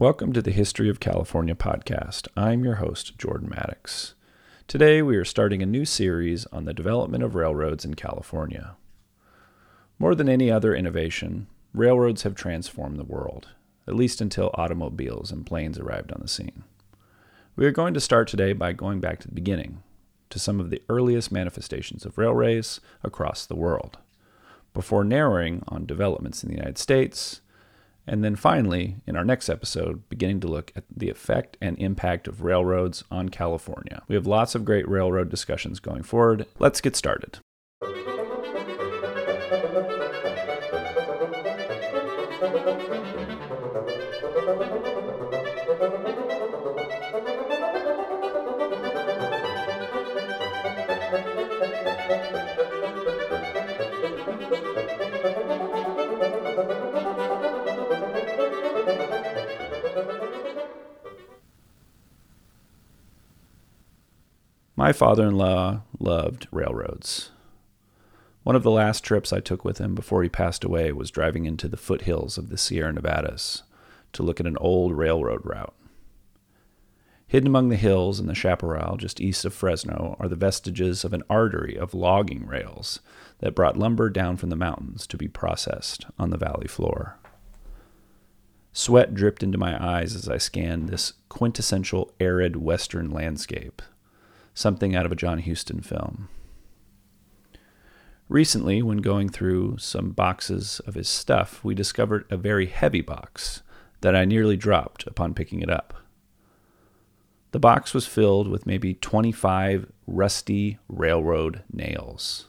Welcome to the History of California podcast. I'm your host, Jordan Maddox. Today we are starting a new series on the development of railroads in California. More than any other innovation, railroads have transformed the world, at least until automobiles and planes arrived on the scene. We are going to start today by going back to the beginning, to some of the earliest manifestations of railways across the world, before narrowing on developments in the United States, and then finally, in our next episode, beginning to look at the effect and impact of railroads on California. We have lots of great railroad discussions going forward. Let's get started. My father-in-law loved railroads. One of the last trips I took with him before he passed away was driving into the foothills of the Sierra Nevadas to look at an old railroad route. Hidden among the hills in the chaparral just east of Fresno are the vestiges of an artery of logging rails that brought lumber down from the mountains to be processed on the valley floor. Sweat dripped into my eyes as I scanned this quintessential arid western landscape, something out of a John Huston film. Recently, when going through some boxes of his stuff, we discovered a very heavy box that I nearly dropped upon picking it up. The box was filled with maybe 25 rusty railroad nails.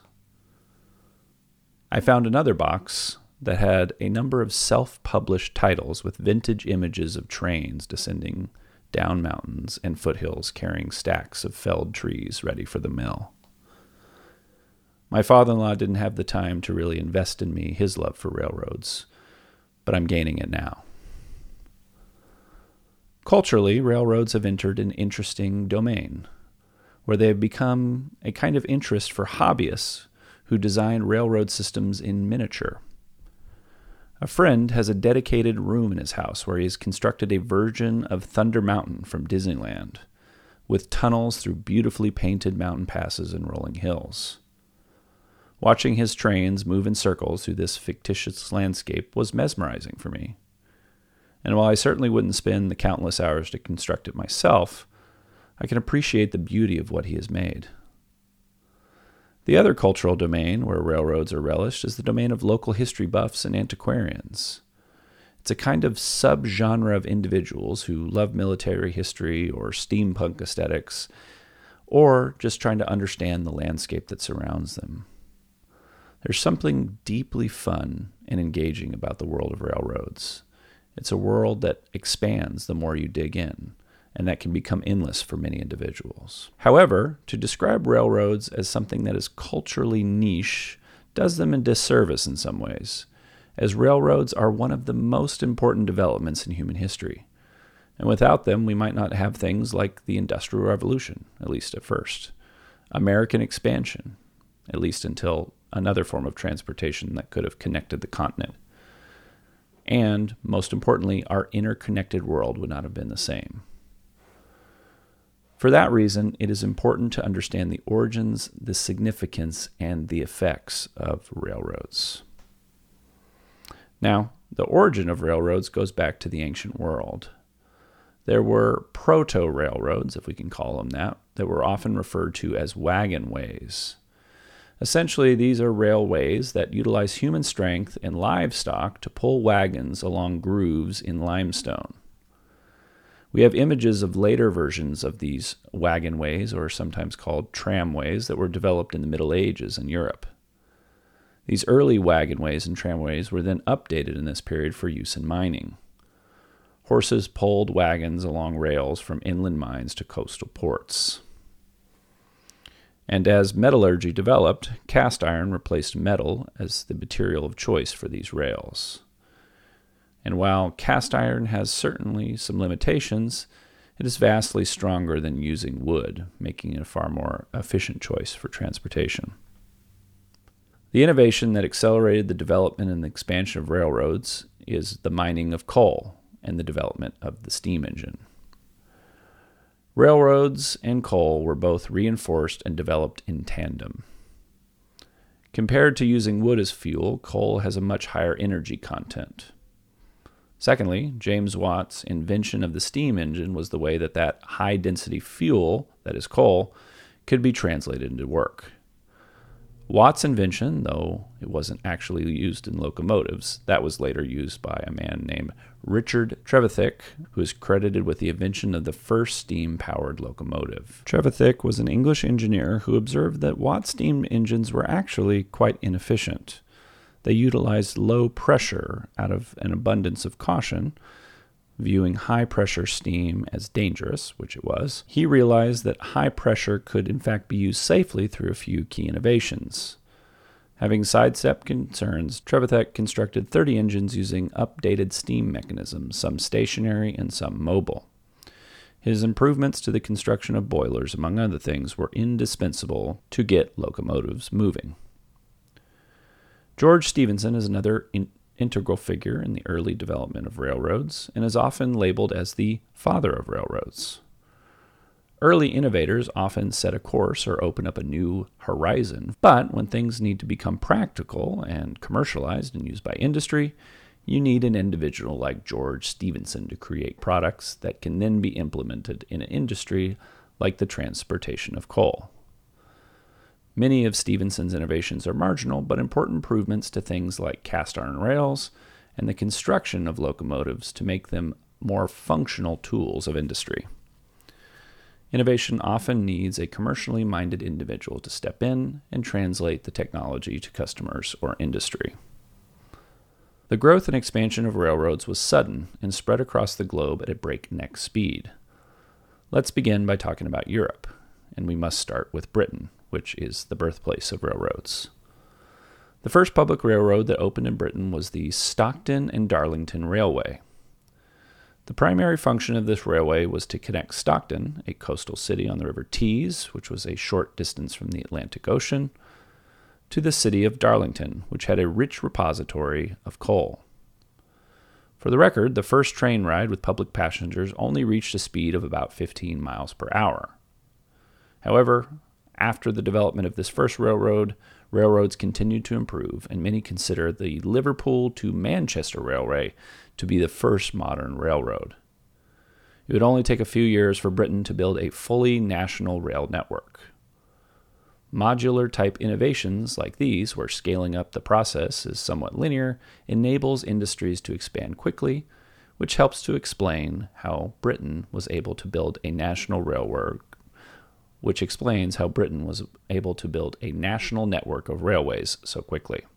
I found another box that had a number of self-published titles with vintage images of trains descending down mountains and foothills carrying stacks of felled trees ready for the mill. My father-in-law didn't have the time to really invest in me his love for railroads, but I'm gaining it now. Culturally, railroads have entered an interesting domain, where they have become a kind of interest for hobbyists who design railroad systems in miniature. A friend has a dedicated room in his house where he has constructed a version of Thunder Mountain from Disneyland, with tunnels through beautifully painted mountain passes and rolling hills. Watching his trains move in circles through this fictitious landscape was mesmerizing for me. And while I certainly wouldn't spend the countless hours to construct it myself, I can appreciate the beauty of what he has made. The other cultural domain where railroads are relished is the domain of local history buffs and antiquarians. It's a kind of subgenre of individuals who love military history or steampunk aesthetics, or just trying to understand the landscape that surrounds them. There's something deeply fun and engaging about the world of railroads. It's a world that expands the more you dig in, and that can become endless for many individuals. However, to describe railroads as something that is culturally niche does them a disservice in some ways, as railroads are one of the most important developments in human history. And without them, we might not have things like the Industrial Revolution, at least at first, American expansion, at least until another form of transportation that could have connected the continent. And, most importantly, our interconnected world would not have been the same. For that reason, it is important to understand the origins, the significance, and the effects of railroads. Now, the origin of railroads goes back to the ancient world. There were proto-railroads, if we can call them that were often referred to as wagon ways. Essentially, these are railways that utilize human strength and livestock to pull wagons along grooves in limestone. We have images of later versions of these wagonways, or sometimes called tramways, that were developed in the Middle Ages in Europe. These early wagonways and tramways were then updated in this period for use in mining. Horses pulled wagons along rails from inland mines to coastal ports. And as metallurgy developed, cast iron replaced metal as the material of choice for these rails. And while cast iron has certainly some limitations, it is vastly stronger than using wood, making it a far more efficient choice for transportation. The innovation that accelerated the development and the expansion of railroads is the mining of coal and the development of the steam engine. Railroads and coal were both reinforced and developed in tandem. Compared to using wood as fuel, coal has a much higher energy content. Secondly, James Watt's invention of the steam engine was the way that high-density fuel, that is coal, could be translated into work. Watt's invention, though it wasn't actually used in locomotives, that was later used by a man named Richard Trevithick, who is credited with the invention of the first steam-powered locomotive. Trevithick was an English engineer who observed that Watt's steam engines were actually quite inefficient. They utilized low pressure out of an abundance of caution, viewing high-pressure steam as dangerous, which it was. He realized that high pressure could in fact be used safely through a few key innovations. Having sidestepped concerns, Trevithick constructed 30 engines using updated steam mechanisms, some stationary and some mobile. His improvements to the construction of boilers, among other things, were indispensable to get locomotives moving. George Stephenson is another integral figure in the early development of railroads and is often labeled as the father of railroads. Early innovators often set a course or open up a new horizon, but when things need to become practical and commercialized and used by industry, you need an individual like George Stephenson to create products that can then be implemented in an industry like the transportation of coal. Many of Stephenson's innovations are marginal, but important improvements to things like cast iron rails and the construction of locomotives to make them more functional tools of industry. Innovation often needs a commercially minded individual to step in and translate the technology to customers or industry. The growth and expansion of railroads was sudden and spread across the globe at a breakneck speed. Let's begin by talking about Europe, and we must start with Britain, which is the birthplace of railroads. The first public railroad that opened in Britain was the Stockton and Darlington Railway. The primary function of this railway was to connect Stockton, a coastal city on the River Tees, which was a short distance from the Atlantic Ocean, to the city of Darlington, which had a rich repository of coal. For the record, the first train ride with public passengers only reached a speed of about 15 miles per hour. However, after the development of this first railroad, railroads continued to improve, and many consider the Liverpool to Manchester Railway to be the first modern railroad. It would only take a few years for Britain to build a fully national rail network. Modular-type innovations like these, where scaling up the process is somewhat linear, enables industries to expand quickly, which helps to explain how Britain was able to build a national railroad which explains how Britain was able to build a national network of railways so quickly.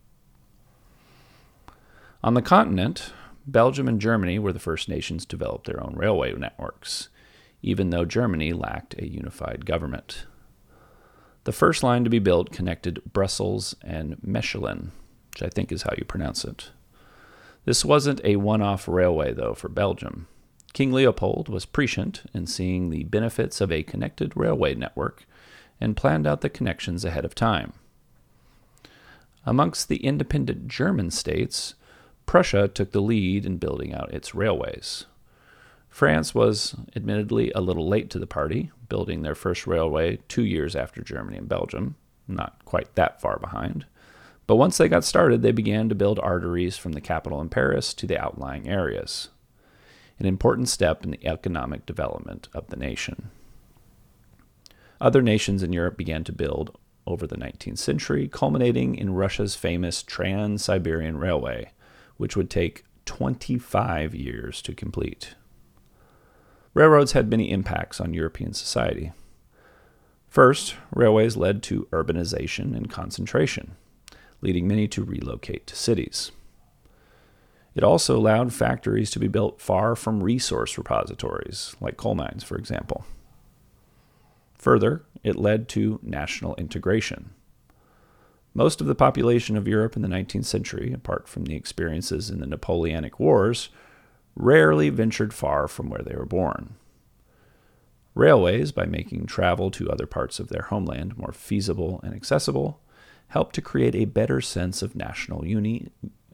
On the continent, Belgium and Germany were the first nations to develop their own railway networks, even though Germany lacked a unified government. The first line to be built connected Brussels and Mechelen, which I think is how you pronounce it. This wasn't a one-off railway, though, for Belgium. King Leopold was prescient in seeing the benefits of a connected railway network and planned out the connections ahead of time. Amongst the independent German states, Prussia took the lead in building out its railways. France was admittedly a little late to the party, building their first railway 2 years after Germany and Belgium, not quite that far behind. But once they got started, they began to build arteries from the capital in Paris to the outlying areas, an important step in the economic development of the nation. Other nations in Europe began to build over the 19th century, culminating in Russia's famous Trans-Siberian Railway, which would take 25 years to complete. Railroads had many impacts on European society. First, railways led to urbanization and concentration, leading many to relocate to cities. It also allowed factories to be built far from resource repositories, like coal mines, for example. Further, it led to national integration. Most of the population of Europe in the 19th century, apart from the experiences in the Napoleonic Wars, rarely ventured far from where they were born. Railways, by making travel to other parts of their homeland more feasible and accessible, helped to create a better sense of national unity,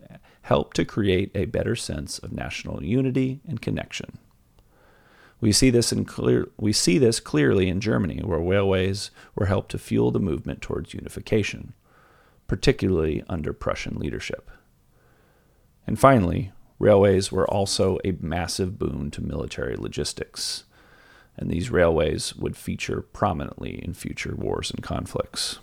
helped to create a better sense of national unity and connection. We see this clearly in Germany, where railways were helped to fuel the movement towards unification, particularly under Prussian leadership. And finally, railways were also a massive boon to military logistics, and these railways would feature prominently in future wars and conflicts.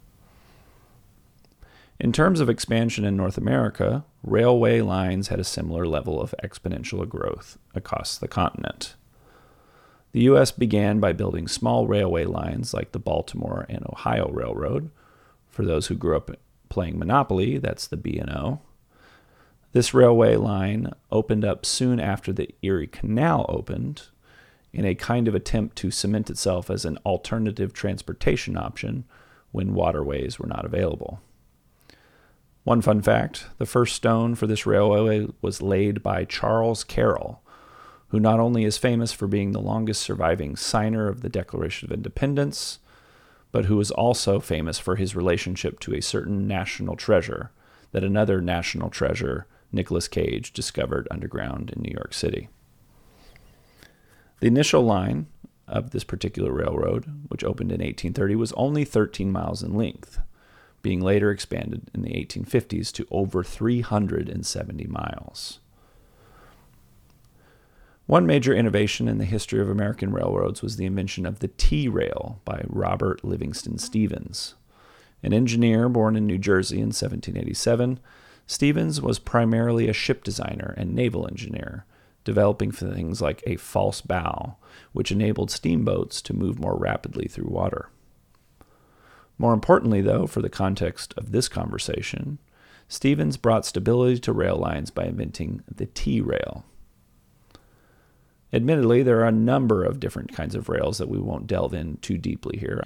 In terms of expansion in North America, railway lines had a similar level of exponential growth across the continent. The U.S. began by building small railway lines like the Baltimore and Ohio Railroad. For those who grew up playing Monopoly, that's the B&O. This railway line opened up soon after the Erie Canal opened in a kind of attempt to cement itself as an alternative transportation option when waterways were not available. One fun fact, the first stone for this railway was laid by Charles Carroll, who not only is famous for being the longest surviving signer of the Declaration of Independence, but who is also famous for his relationship to a certain national treasure that another national treasure, Nicolas Cage, discovered underground in New York City. The initial line of this particular railroad, which opened in 1830, was only 13 miles in length, being later expanded in the 1850s to over 370 miles. One major innovation in the history of American railroads was the invention of the T-rail by Robert Livingston Stevens. An engineer born in New Jersey in 1787, Stevens was primarily a ship designer and naval engineer, developing things like a false bow, which enabled steamboats to move more rapidly through water. More importantly, though, for the context of this conversation, Stevens brought stability to rail lines by inventing the T-rail. Admittedly, there are a number of different kinds of rails that we won't delve in too deeply here.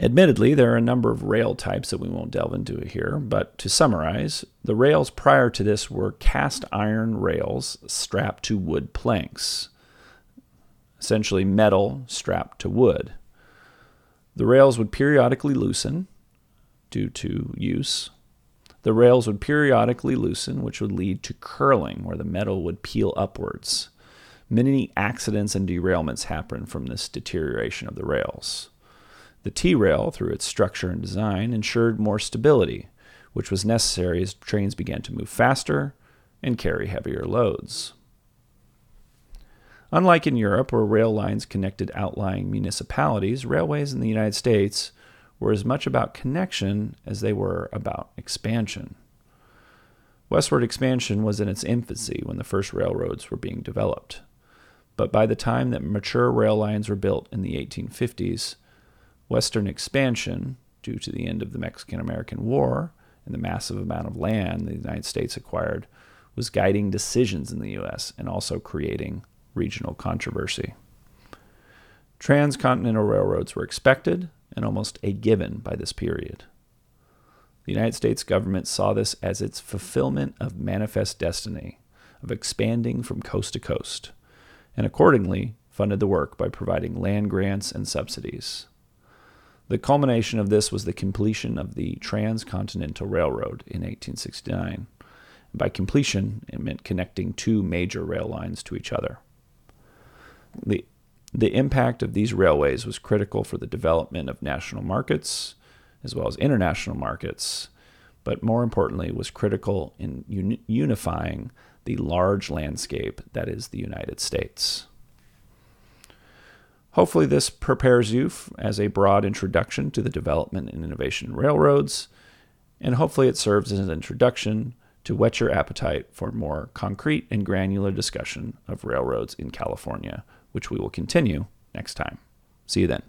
But to summarize, the rails prior to this were cast iron rails strapped to wood planks, essentially metal strapped to wood. The rails would periodically loosen due to use. The rails would periodically loosen, which would lead to curling, where the metal would peel upwards. Many accidents and derailments happen from this deterioration of the rails. The T-rail, through its structure and design, ensured more stability, which was necessary as trains began to move faster and carry heavier loads. Unlike in Europe, where rail lines connected outlying municipalities, railways in the United States were as much about connection as they were about expansion. Westward expansion was in its infancy when the first railroads were being developed. But by the time that mature rail lines were built in the 1850s, Western expansion, due to the end of the Mexican-American War and the massive amount of land the United States acquired, was guiding decisions in the U.S. and also creating regional controversy. Transcontinental railroads were expected and almost a given by this period. The United States government saw this as its fulfillment of manifest destiny of expanding from coast to coast, and accordingly funded the work by providing land grants and subsidies. The culmination of this was the completion of the Transcontinental Railroad in 1869. By completion, it meant connecting two major rail lines to each other. The impact of these railways was critical for the development of national markets as well as international markets, but more importantly was critical in unifying the large landscape that is the United States. Hopefully this prepares you as a broad introduction to the development and innovation in railroads, and hopefully it serves as an introduction to whet your appetite for more concrete and granular discussion of railroads in California, which we will continue next time. See you then.